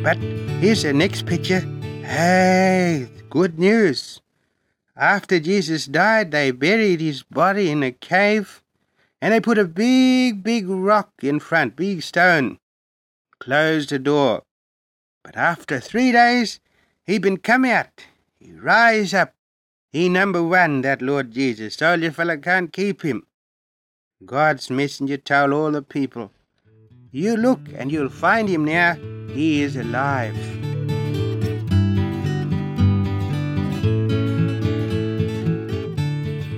But here's the next picture. Hey, good news. After Jesus died, they buried his body in a cave, and they put a big rock in front, big stone, closed the door. But after 3 days, he been come out. He rise up. He number one, that Lord Jesus. Soldier fella can't keep him. God's messenger told all the people, you look and you'll find him now. He is alive.